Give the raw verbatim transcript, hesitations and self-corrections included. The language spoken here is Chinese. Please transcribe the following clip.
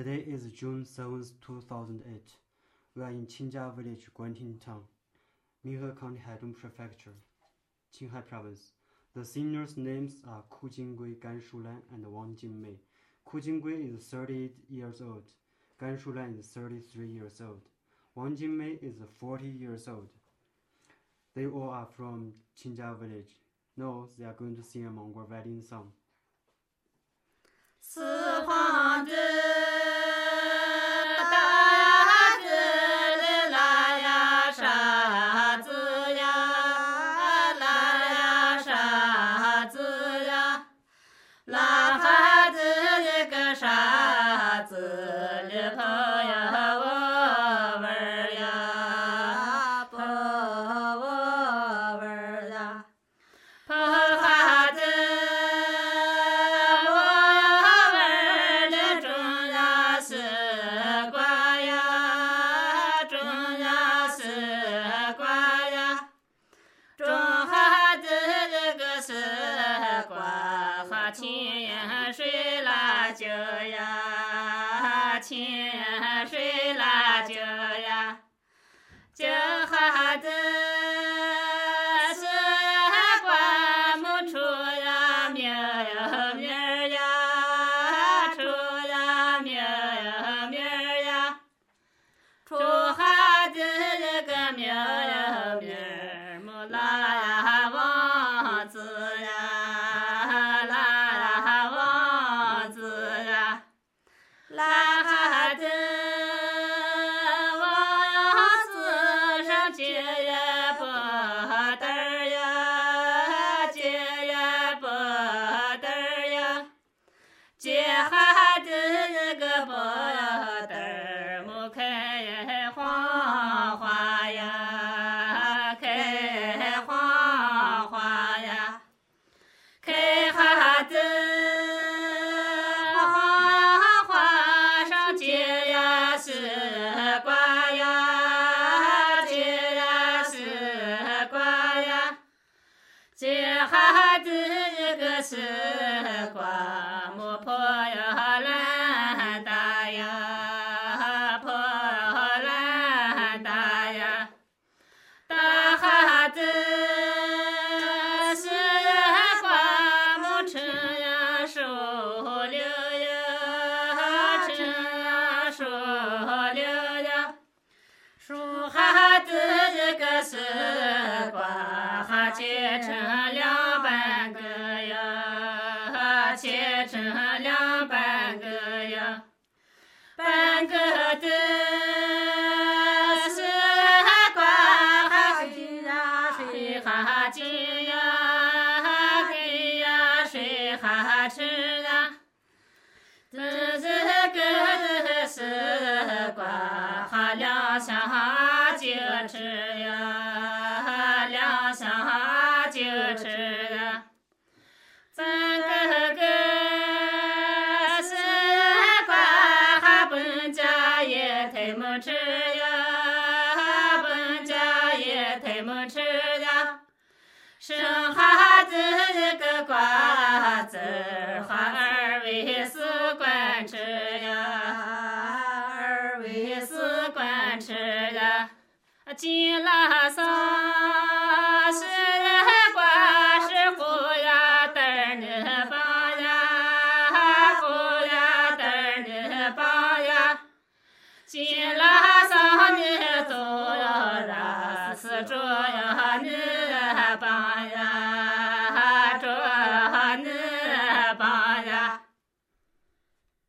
Today is June seventh, two thousand eight. We are in Qingjia Village, Guanting Town, Minhe County, Haidong Prefecture, Qinghai Province. The seniors' names are Ku Jinggui, Gan Shulan, and Wang Jingmei. Ku Jinggui is thirty-eight years old. Gan Shulan is thirty-three years old. Wang Jingmei is forty years old. They all are from Qingjia Village. Now they are going to sing a Mongol wedding song. 四皇子大子的拉呀沙子呀，拉呀沙子呀，拉哈子那个沙子里头呀我玩呀，跑我玩呀，跑哈子。清水辣椒呀，清水辣椒呀，这孩子是瓜木出呀苗呀苗呀，出呀苗呀苗呀，出孩子这个苗呀苗，木拉呀王子呀。拉哈子，王子上街呀不得呀，街呀不得呀，街哈子那个不得，木开黄花呀，开黄花呀，开哈子。这孩子这个是瓜木破呀烂大呀，破烂大呀，大孩子是瓜木成呀树柳呀，成呀树柳呀，树孩子这个是瓜哈切成。两半个呀，切成两半个呀，半个的是瓜哈金呀，水哈金呀，给呀水哈吃呀，这这个的是瓜哈两下就吃呀，两下就吃呀，咱个个是瓜哈本家也太没吃呀，本家也太没吃呀，生孩子这个瓜子哈二位是管吃呀，二位是管吃呀，金拉桑。金拉桑你走呀，是这呀你帮。